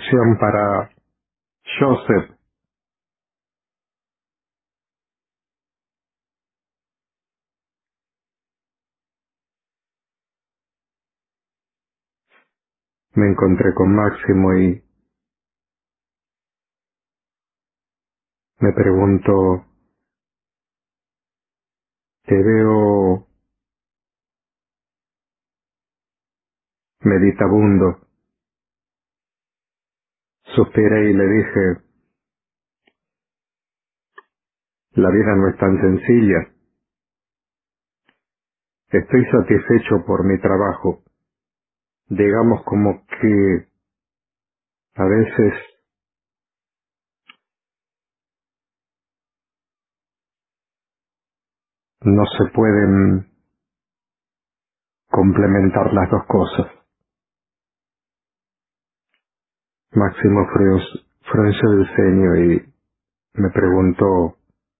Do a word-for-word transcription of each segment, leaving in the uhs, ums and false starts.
Traducción para Joseph. Me encontré con Máximo y me preguntó, te veo meditabundo. Suspiré y le dije, la vida no es tan sencilla. Estoy satisfecho por mi trabajo. Digamos como que a veces no se pueden complementar las dos cosas. Máximo frunció frunció el ceño y me preguntó,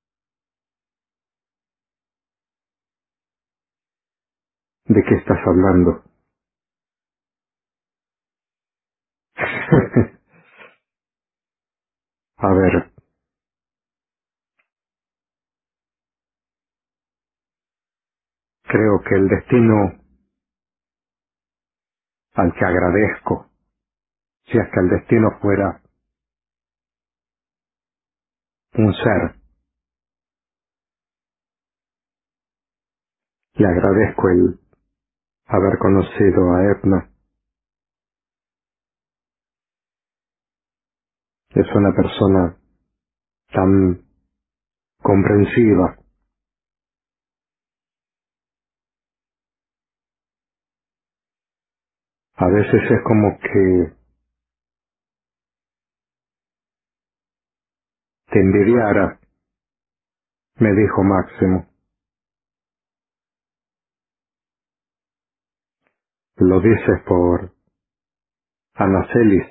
¿de qué estás hablando? A ver, creo que el destino al que agradezco, si es que el destino fuera un ser, le agradezco el haber conocido a Edna. Es una persona tan comprensiva. A veces es como que te envidiara, me dijo Máximo. Lo dices por Anacelis.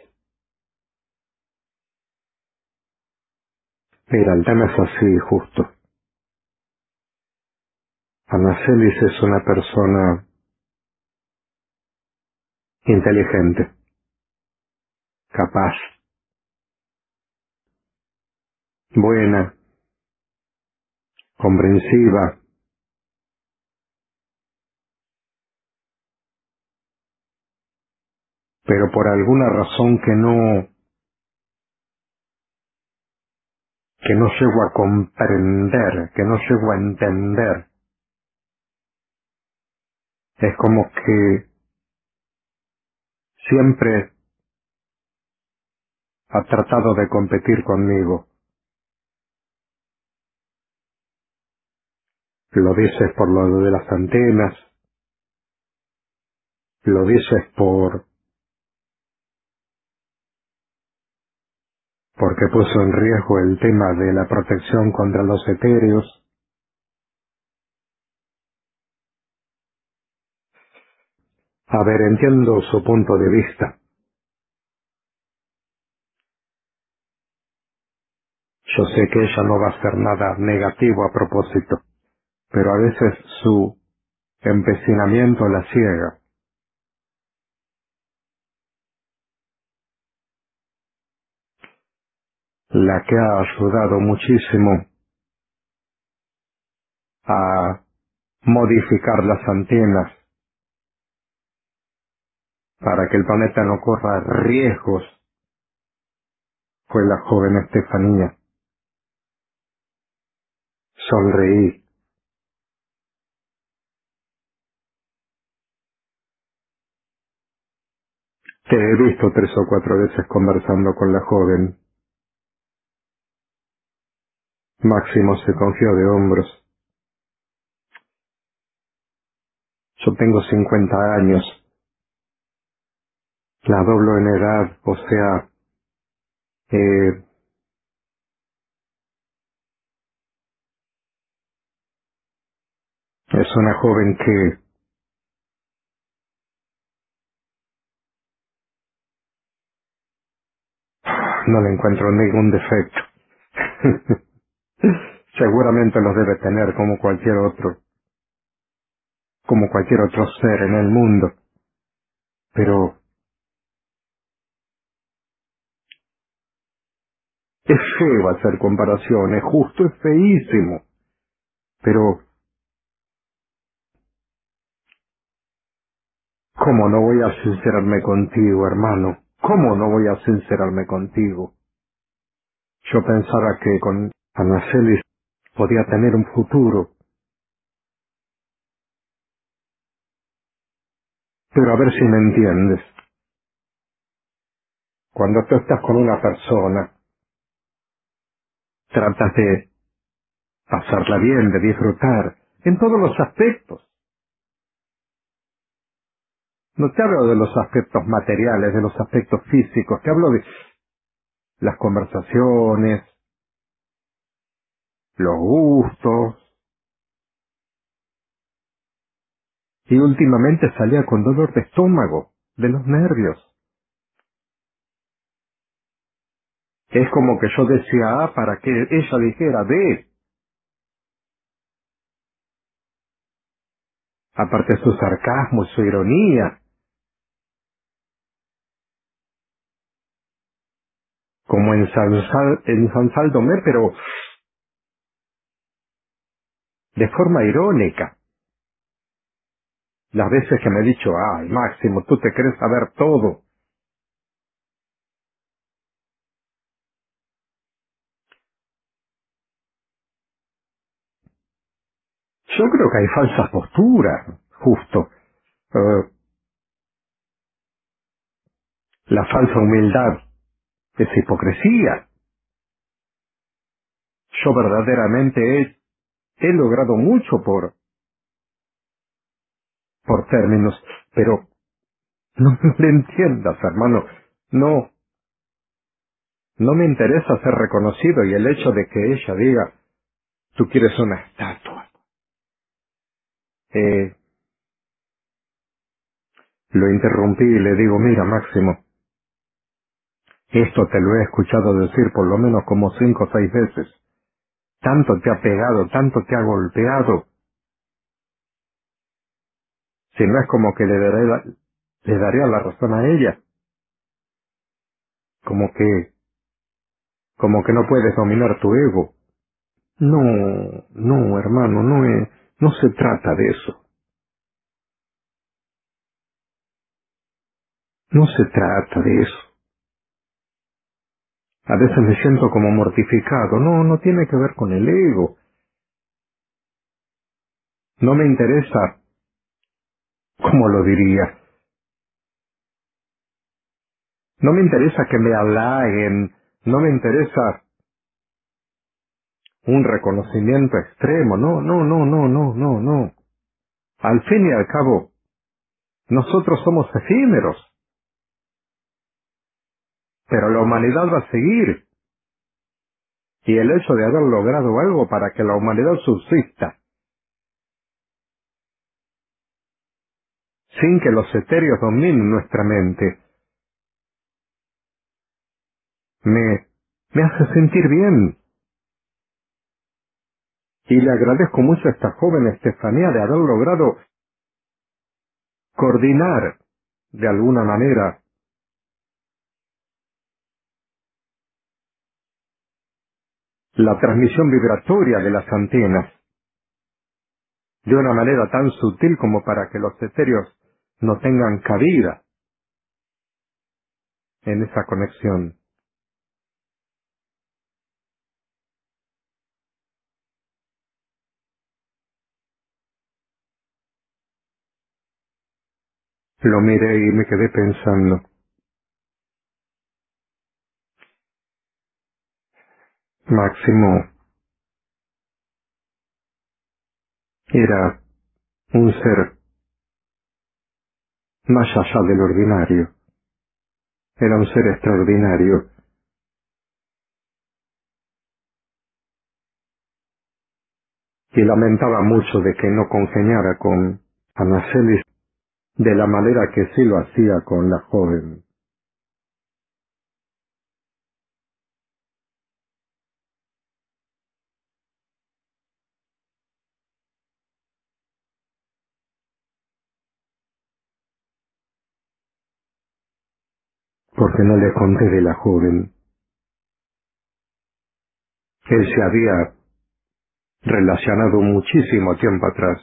Mira, el tema es así, justo. Anacelis es una persona inteligente, capaz, buena, comprensiva, pero por alguna razón que no, que no llego a comprender, que no llego a entender, es como que siempre ha tratado de competir conmigo. Lo dices por lo de las antenas, lo dices por porque puso en riesgo el tema de la protección contra los etéreos. A ver, entiendo su punto de vista. Yo sé que ella no va a hacer nada negativo a propósito, pero a veces su empecinamiento la ciega. La que ha ayudado muchísimo a modificar las antenas para que el planeta no corra riesgos fue la joven Estefanía. Sonreí. Te he visto tres o cuatro veces conversando con la joven. Máximo se cogió de hombros. Yo tengo cincuenta años. La doblo en edad, o sea, eh, es una joven que no le encuentro ningún defecto. Seguramente los debe tener como cualquier otro, como cualquier otro ser en el mundo. Pero feo hacer comparaciones, justo, es feísimo. Pero, ¿cómo no voy a sincerarme contigo, hermano? ¿Cómo no voy a sincerarme contigo? Yo pensaba que con Anacelis podía tener un futuro. Pero a ver si me entiendes. Cuando tú estás con una persona, tratas de pasarla bien, de disfrutar, en todos los aspectos. No te hablo de los aspectos materiales, de los aspectos físicos, te hablo de las conversaciones, los gustos. Y últimamente salía con dolor de estómago, de los nervios. Es como que yo decía A para que ella dijera B. Aparte su sarcasmo y su ironía, como en San, Sal- en San Saldomé, pero de forma irónica. Las veces que me he dicho, ay, Máximo, tú te crees saber todo. Yo creo que hay falsas posturas, justo. Eh, la falsa humildad es hipocresía. Yo verdaderamente he, he logrado mucho por, por términos, pero no me entiendas, hermano. No, no me interesa ser reconocido y el hecho de que ella diga, tú quieres una estatua. Eh, lo interrumpí y le digo, mira, Máximo, esto te lo he escuchado decir por lo menos como cinco o seis veces. Tanto te ha pegado, tanto te ha golpeado. Si no es como que le daré la, le daría la razón a ella. Como que, como que no puedes dominar tu ego. No, no, hermano, no es, no se trata de eso. No se trata de eso. A veces me siento como mortificado. No, no tiene que ver con el ego. No me interesa, ¿cómo lo diría? No me interesa que me halaguen. No me interesa un reconocimiento extremo. No, no, no, no, no, no, no. Al fin y al cabo, nosotros somos efímeros, pero la humanidad va a seguir. Y el hecho de haber logrado algo para que la humanidad subsista, sin que los etéreos dominen nuestra mente, me, me hace sentir bien. Y le agradezco mucho a esta joven Estefanía de haber logrado coordinar, de alguna manera, la transmisión vibratoria de las antenas, de una manera tan sutil como para que los etéreos no tengan cabida en esa conexión. Lo miré y me quedé pensando, Máximo era un ser más allá del ordinario, era un ser extraordinario, y lamentaba mucho de que no congeniara con Anacelis de la manera que sí lo hacía con la joven, porque no le conté de la joven. Él se había relacionado muchísimo tiempo atrás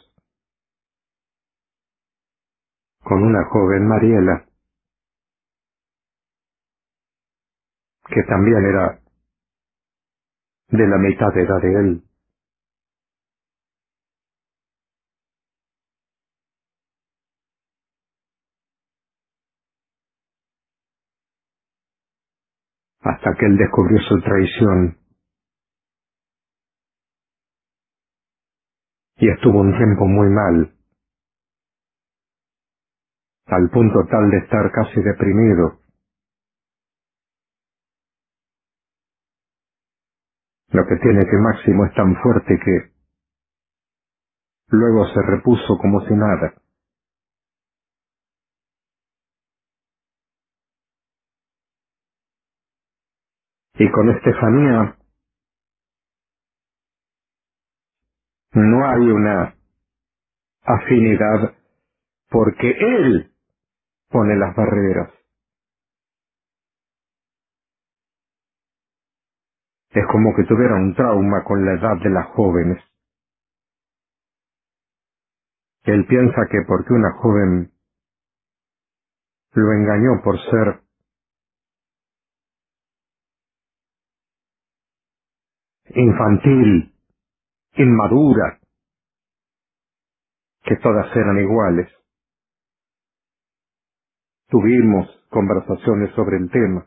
con una joven Mariela, que también era de la mitad de edad de él, hasta que él descubrió su traición y estuvo un tiempo muy mal, al punto tal de estar casi deprimido. Lo que tiene que Máximo es tan fuerte que luego se repuso como si nada. Y con Estefanía no hay una afinidad porque él pone las barreras. Es como que tuviera un trauma con la edad de las jóvenes. Él piensa que porque una joven lo engañó por ser infantil, inmadura, que todas eran iguales. Tuvimos conversaciones sobre el tema.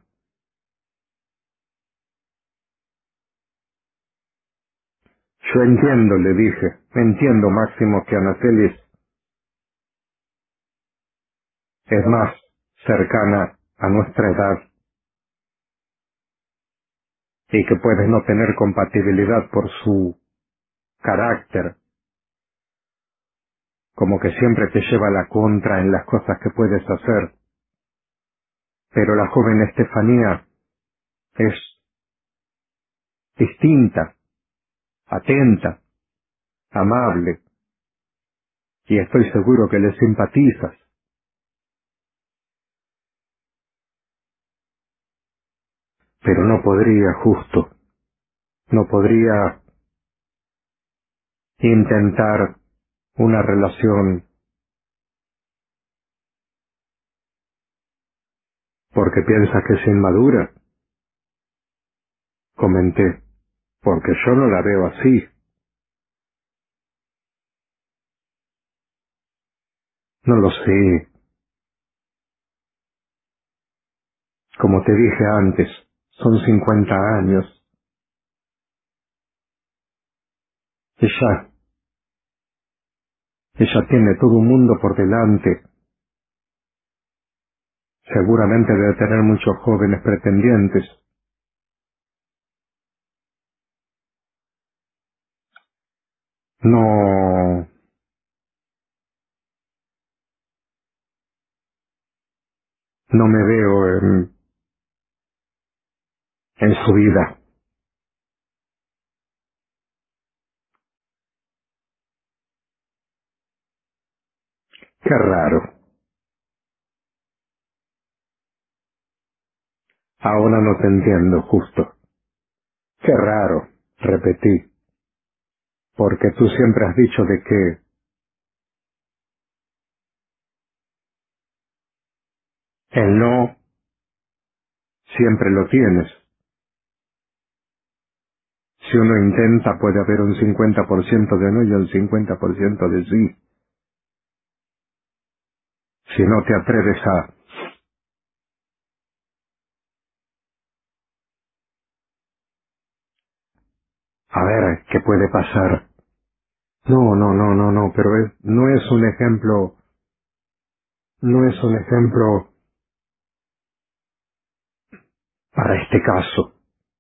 Yo entiendo, le dije, entiendo, Máximo, que Anacelis es más cercana a nuestra edad y que puedes no tener compatibilidad por su carácter, como que siempre te lleva la contra en las cosas que puedes hacer. Pero la joven Estefanía es distinta, atenta, amable, y estoy seguro que le simpatizas. Pero no podría, justo, no podría intentar una relación porque piensa que es inmadura. Comenté, porque yo no la veo así. No lo sé. Como te dije antes, son cincuenta años. Ella, ella tiene todo un mundo por delante. Seguramente debe tener muchos jóvenes pretendientes. No, no me veo en, en su vida. Qué raro. Ahora no te entiendo, justo. Qué raro, repetí, porque tú siempre has dicho de que el no siempre lo tienes. Si uno intenta puede haber un cincuenta por ciento de no y un cincuenta por ciento de sí. Si no te atreves a... A ver, ¿qué puede pasar? No, no, no, no, no, pero es, no es un ejemplo, no es un ejemplo para este caso.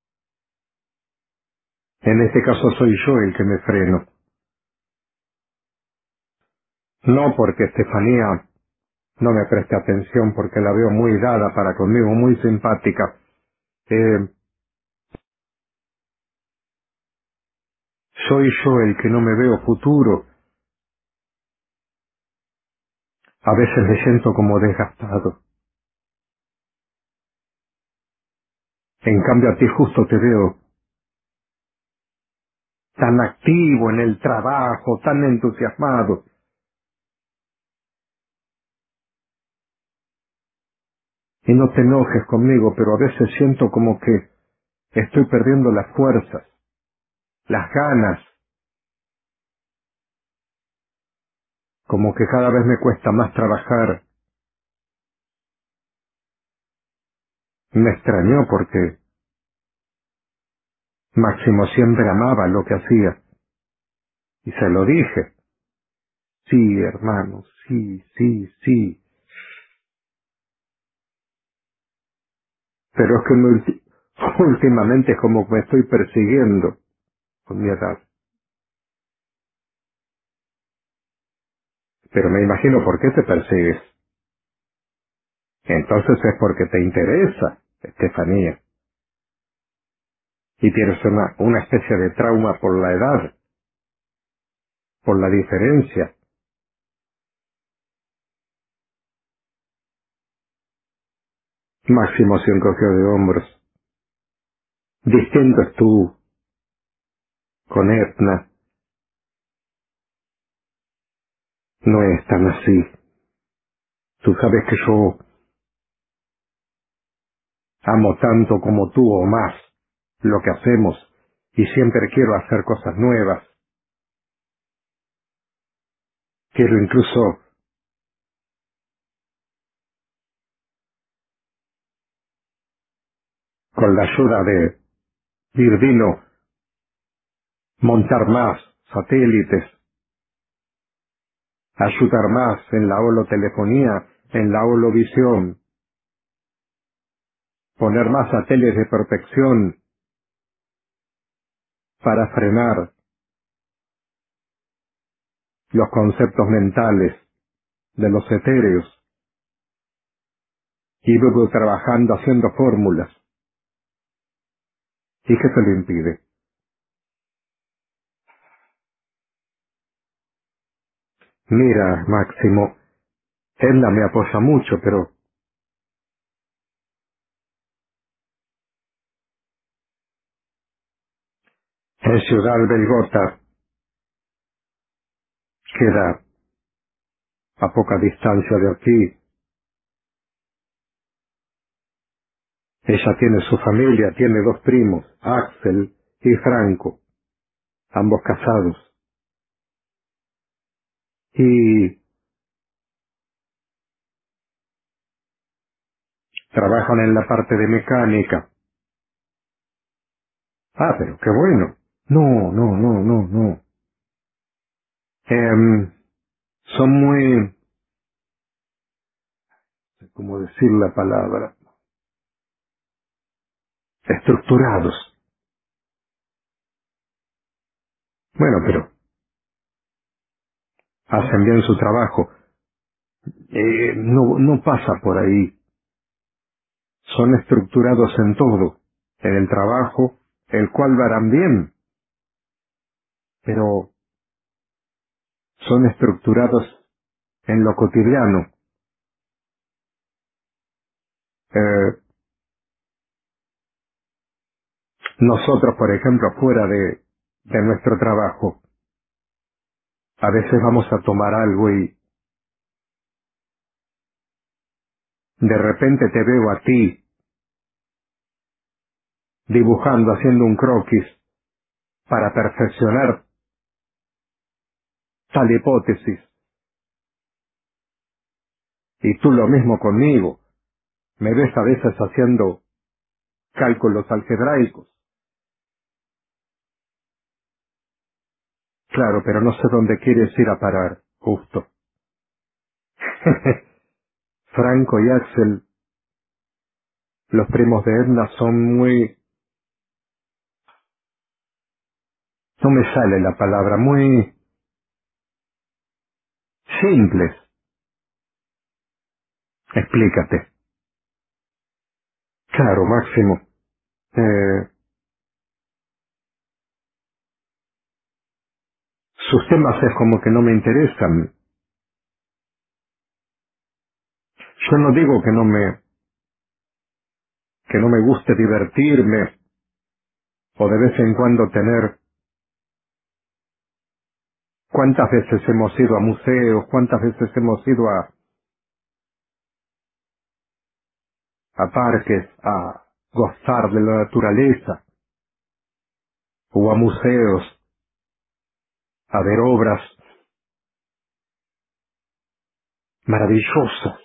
En este caso soy yo el que me freno. No porque Estefanía no me preste atención, porque la veo muy dada para conmigo, muy simpática. Eh, soy yo el que no me veo futuro. A veces me siento como desgastado. En cambio a ti justo te veo tan activo en el trabajo, tan entusiasmado. Y no te enojes conmigo, pero a veces siento como que estoy perdiendo las fuerzas, las ganas, como que cada vez me cuesta más trabajar. Me extrañó porque Máximo siempre amaba lo que hacía. Y se lo dije. Sí, hermano, sí, sí, sí. Pero es que me ulti- últimamente es como me estoy persiguiendo con mi edad. Pero me imagino por qué te persigues. Entonces es porque te interesa, Estefanía. Y tienes una, una especie de trauma por la edad, por la diferencia. Máximo se encogió de hombros. Distinto es tú, con Etna. No es tan así. Tú sabes que yo amo tanto como tú o más lo que hacemos y siempre quiero hacer cosas nuevas. Quiero incluso, con la ayuda de Virdino, montar más satélites, ayudar más en la holotelefonía, en la holovisión, poner más satélites de protección para frenar los conceptos mentales de los etéreos y luego trabajando haciendo fórmulas. ¿Y qué se lo impide? Mira, Máximo, Edna me apoya mucho, pero en Ciudad Belgota queda a poca distancia de aquí. Ella tiene su familia, tiene dos primos, Axel y Franco, ambos casados. Y trabajan en la parte de mecánica. Ah, pero qué bueno. No, no, no, no, no. Em, son muy, ¿cómo decir la palabra? Estructurados. Bueno, pero hacen bien su trabajo. Eh, no, no pasa por ahí. Son estructurados en todo. En el trabajo, el cual lo harán bien, pero son estructurados en lo cotidiano. Eh, nosotros, por ejemplo, fuera de, de nuestro trabajo, a veces vamos a tomar algo y de repente te veo a ti dibujando, haciendo un croquis para perfeccionar tal hipótesis. Y tú lo mismo conmigo. Me ves a veces haciendo cálculos algebraicos. Claro, pero no sé dónde quieres ir a parar, justo. Franco y Axel, los primos de Edna, son muy... no me sale la palabra, muy simples. Explícate. Claro, Máximo. Eh, sus temas es como que no me interesan. Yo no digo que no me, que no me guste divertirme o de vez en cuando tener ¿Cuántas veces hemos ido a museos? ¿Cuántas veces hemos ido a, a parques, a gozar de la naturaleza? O a museos, a ver obras maravillosas.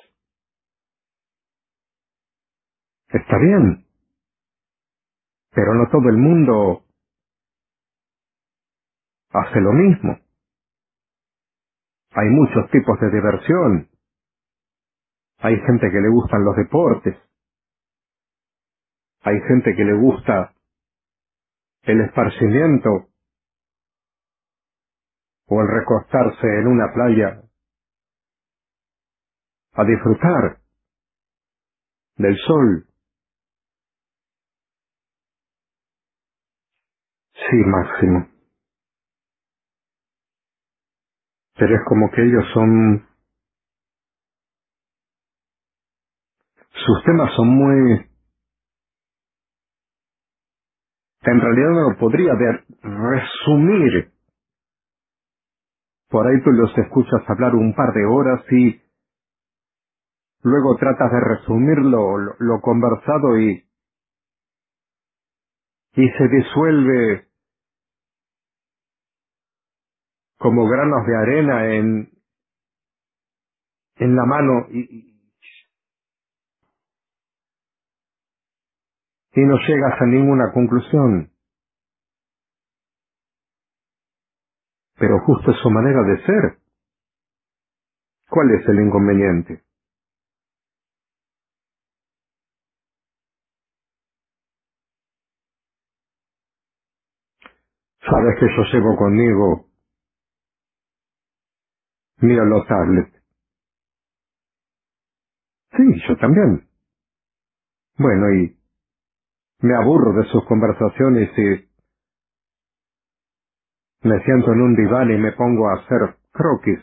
Está bien, pero no todo el mundo hace lo mismo. Hay muchos tipos de diversión. Hay gente que le gustan los deportes. Hay gente que le gusta el esparcimiento o el recostarse en una playa a disfrutar del sol. Sí, Máximo. Pero es como que ellos son... Sus temas son muy... En realidad no lo podría ver, resumir. Por ahí tú los escuchas hablar un par de horas y luego tratas de resumir lo, lo, lo conversado y, y se disuelve como granos de arena en, en la mano y, y y no llegas a ninguna conclusión. Pero justo es su manera de ser. ¿Cuál es el inconveniente? Sabes que yo llevo conmigo mi tablet. Sí, yo también. Bueno, y me aburro de sus conversaciones y me siento en un diván y me pongo a hacer croquis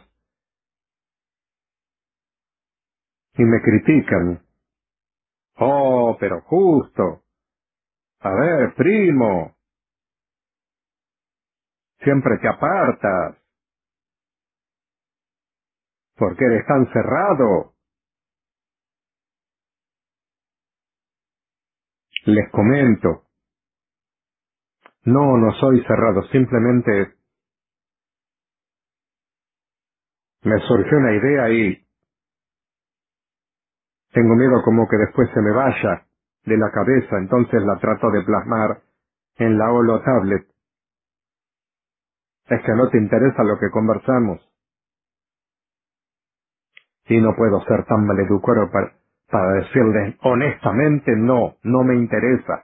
y me critican. Oh, pero justo. A ver, primo, siempre te apartas. ¿Por qué eres tan cerrado? Les comento. No, no soy cerrado, simplemente me surgió una idea y tengo miedo como que después se me vaya de la cabeza, entonces la trato de plasmar en la holo tablet. Es que no te interesa lo que conversamos y no puedo ser tan maleducado para, para decirles honestamente no, no me interesa.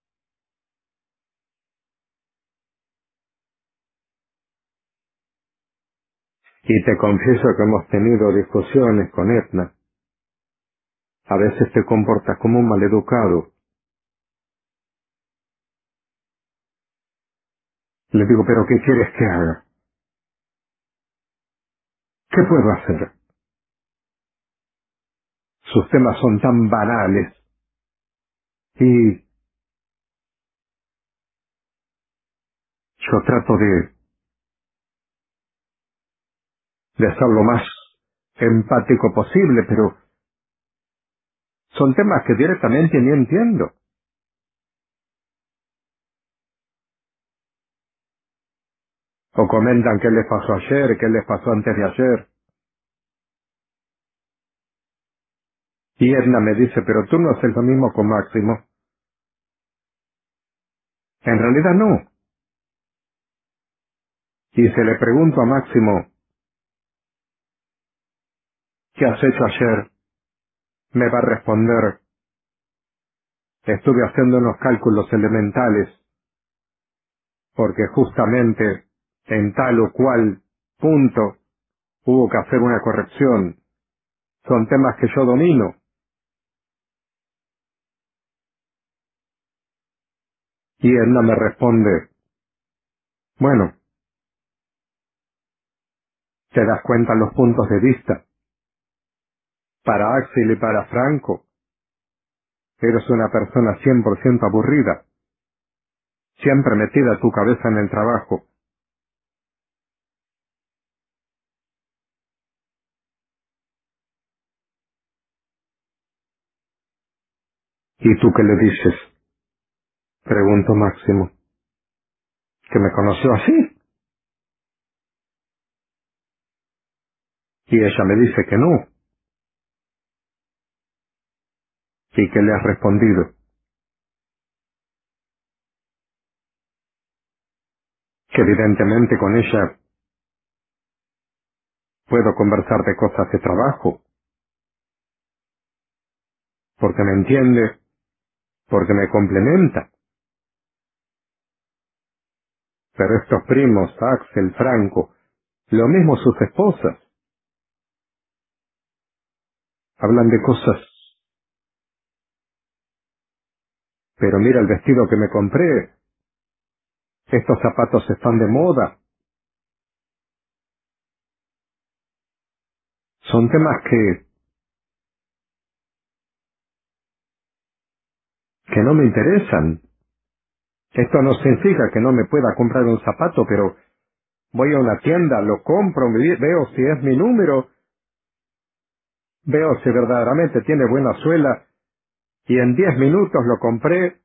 Y te confieso que hemos tenido discusiones con Etna. A veces te comportas como un maleducado. Le digo, pero ¿qué quieres que haga? ¿Qué puedo hacer? Sus temas son tan banales. Y yo trato de, de ser lo más empático posible, pero son temas que directamente ni entiendo. O comentan qué les pasó ayer, qué les pasó antes de ayer. Y Edna me dice, pero tú no haces lo mismo con Máximo. En realidad no. Y se le pregunto a Máximo, ¿qué has hecho ayer? Me va a responder, estuve haciendo unos cálculos elementales, porque justamente en tal o cual punto hubo que hacer una corrección. Son temas que yo domino. Y Edna me responde, bueno, te das cuenta los puntos de vista. Para Axel y para Franco, eres una persona cien por ciento aburrida, siempre metida tu cabeza en el trabajo. ¿Y tú qué le dices? Preguntó Máximo. ¿Que me conoció así? Y ella me dice que no. ¿Y qué le has respondido? Que evidentemente con ella puedo conversar de cosas de trabajo, porque me entiende, porque me complementa. Pero estos primos, Axel, Franco, lo mismo sus esposas, hablan de cosas. Pero mira el vestido que me compré, estos zapatos están de moda. Son temas que, que no me interesan. Esto no significa que no me pueda comprar un zapato, pero voy a una tienda, lo compro, me- veo si es mi número, veo si verdaderamente tiene buena suela, y en diez minutos lo compré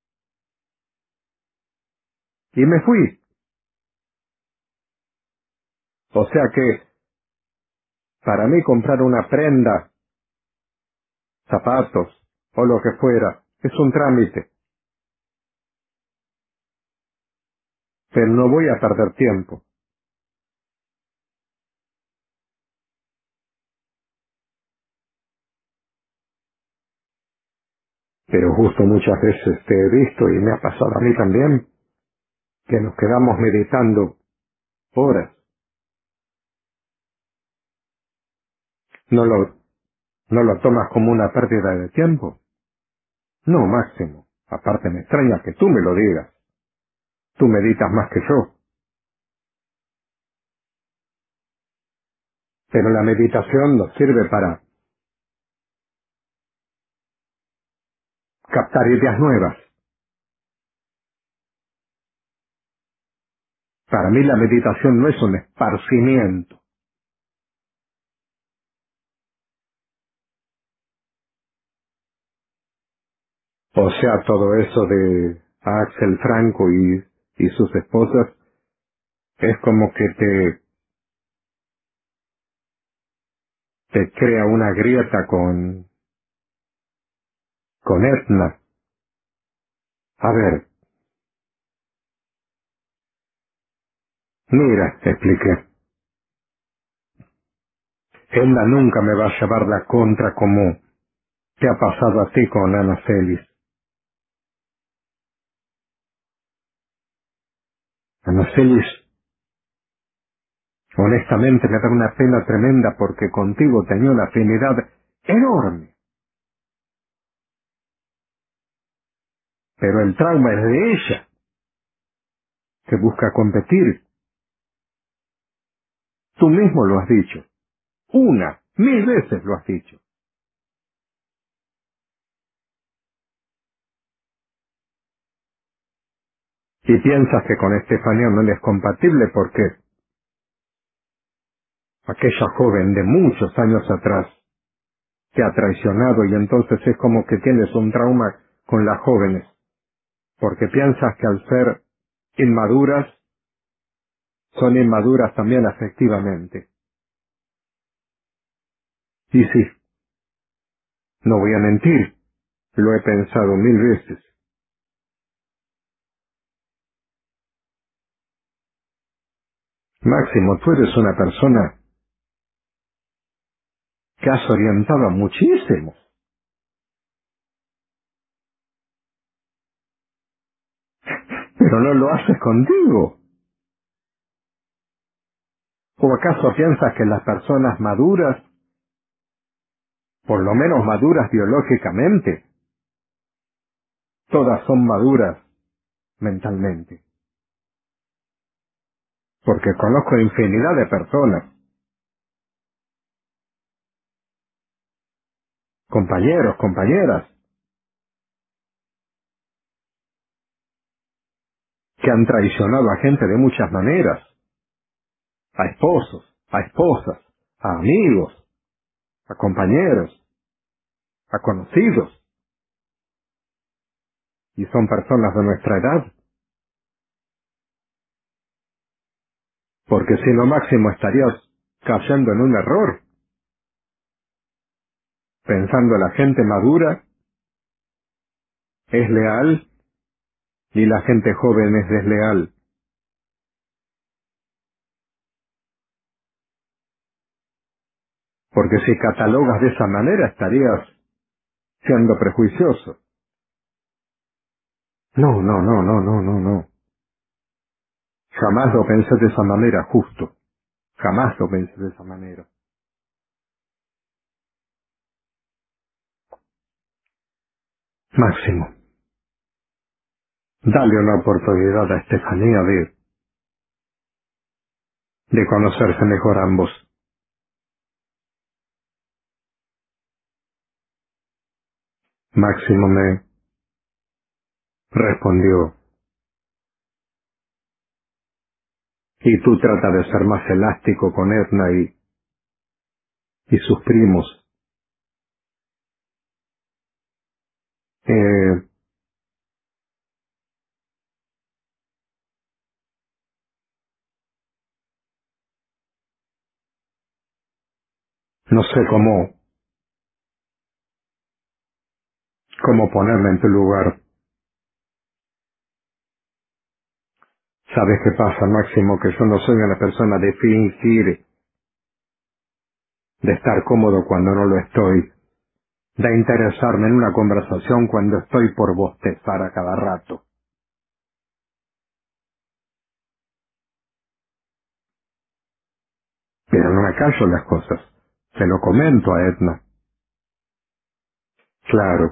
y me fui. O sea que, para mí comprar una prenda, zapatos, o lo que fuera, es un trámite, pero no voy a perder tiempo. Pero justo muchas veces te he visto, y me ha pasado a mí también, que nos quedamos meditando horas. ¿No lo, no lo tomas como una pérdida de tiempo? No, Máximo. Aparte me extraña que tú me lo digas. Tú meditas más que yo. Pero la meditación nos sirve para captar ideas nuevas. Para mí la meditación no es un esparcimiento. O sea, todo eso de Axel Franco y, y sus esposas es como que te, te crea una grieta con, con Etna. A ver, mira, expliqué. Ella nunca me va a llevar la contra como te ha pasado a ti con Ana Celis. Ana Celis, honestamente me da una pena tremenda porque contigo tenía una afinidad enorme. Pero el trauma es de ella, que busca competir. Tú mismo lo has dicho. Una, mil veces lo has dicho. Y piensas que con Estefanía no le es compatible porque aquella joven de muchos años atrás te ha traicionado y entonces es como que tienes un trauma con las jóvenes, porque piensas que al ser inmaduras, son inmaduras también afectivamente. Y sí, no voy a mentir, lo he pensado mil veces. Máximo, tú eres una persona que has orientado a muchísimos, pero no lo haces contigo. ¿O acaso piensas que las personas maduras, por lo menos maduras biológicamente, todas son maduras mentalmente? Porque conozco infinidad de personas, compañeros, compañeras, que han traicionado a gente de muchas maneras, a esposos, a esposas, a amigos, a compañeros, a conocidos. y son personas de nuestra edad, porque si no, Máximo, estarías cayendo en un error, pensando la gente madura es leal y la gente joven es desleal, porque si catalogas de esa manera estarías siendo prejuicioso. No, no, no, no, no, no, no. Jamás lo pensé de esa manera, justo. Jamás lo pensé de esa manera. Máximo, dale una oportunidad a Estefanía de, de conocerse mejor ambos. Máximo me respondió, y tú trata de ser más elástico con Edna y, y sus primos. Eh, no sé cómo, cómo ponerme en tu lugar. ¿Sabes qué pasa, Máximo? Que yo no soy una persona de fingir, de estar cómodo cuando no lo estoy, de interesarme en una conversación cuando estoy por bostezar a cada rato. Pero no me callo las cosas. Se lo comento a Edna. Claro,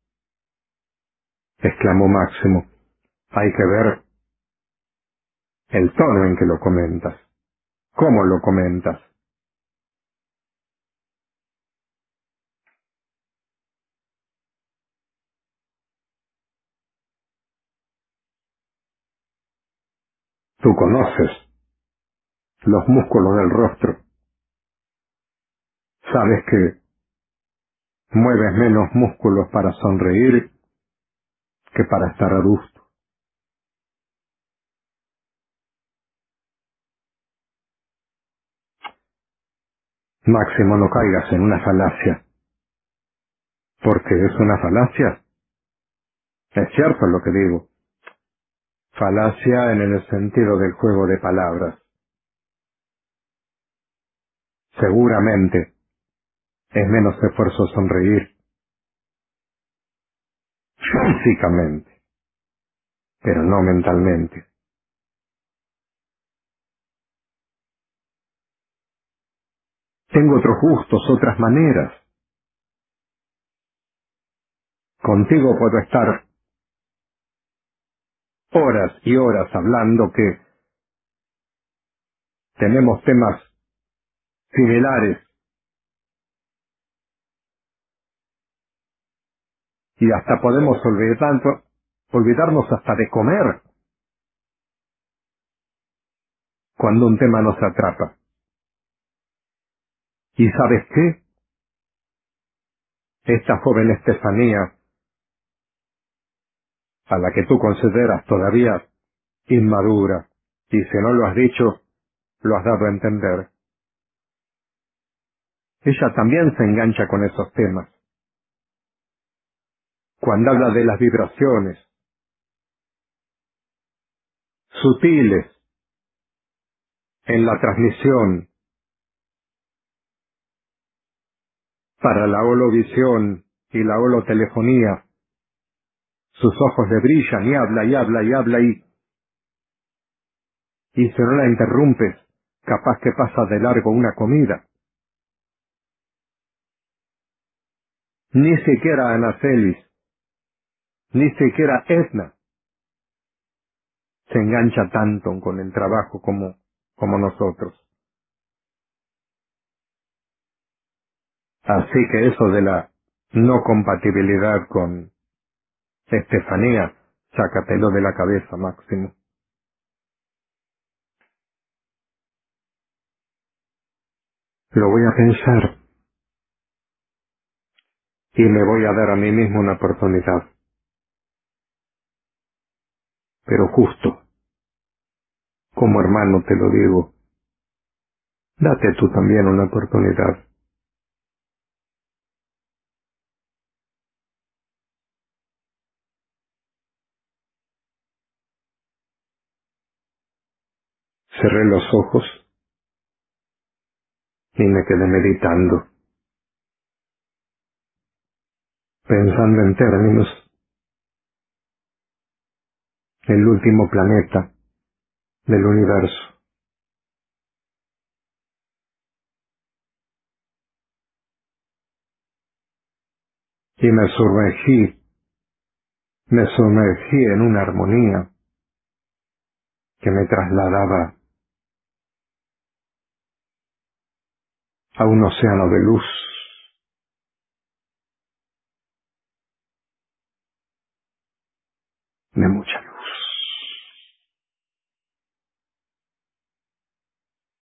exclamó Máximo. Hay que ver el tono en que lo comentas. ¿Cómo lo comentas? Tú conoces los músculos del rostro. Sabes que mueves menos músculos para sonreír que para estar adusto. Máximo, no caigas en una falacia. Porque es una falacia. Es cierto lo que digo. Falacia en el sentido del juego de palabras. Seguramente es menos esfuerzo sonreír físicamente, pero no mentalmente. Tengo otros gustos, otras maneras. Contigo puedo estar horas y horas hablando que tenemos temas similares y hasta podemos olvidar, olvidarnos hasta de comer cuando un tema nos atrapa. ¿Y sabes qué? Esta joven Estefanía, a la que tú consideras todavía inmadura, y si no lo has dicho, lo has dado a entender, ella también se engancha con esos temas. Cuando habla de las vibraciones sutiles en la transmisión para la holovisión y la holotelefonía, sus ojos le brillan y habla y habla y habla y, y si no la interrumpes, capaz que pasa de largo una comida. Ni siquiera Anacelis, ni siquiera Edna se engancha tanto con el trabajo como, como nosotros. Así que eso de la no compatibilidad con Estefanía, sácatelo de la cabeza, Máximo. Lo voy a pensar y me voy a dar a mí mismo una oportunidad. pero justo. Como hermano te lo digo, date tú también una oportunidad. Cerré los ojos y me quedé meditando, pensando en términos. El último planeta del universo. Y me sumergí, me sumergí en una armonía que me trasladaba a un océano de luz, de mucha luz.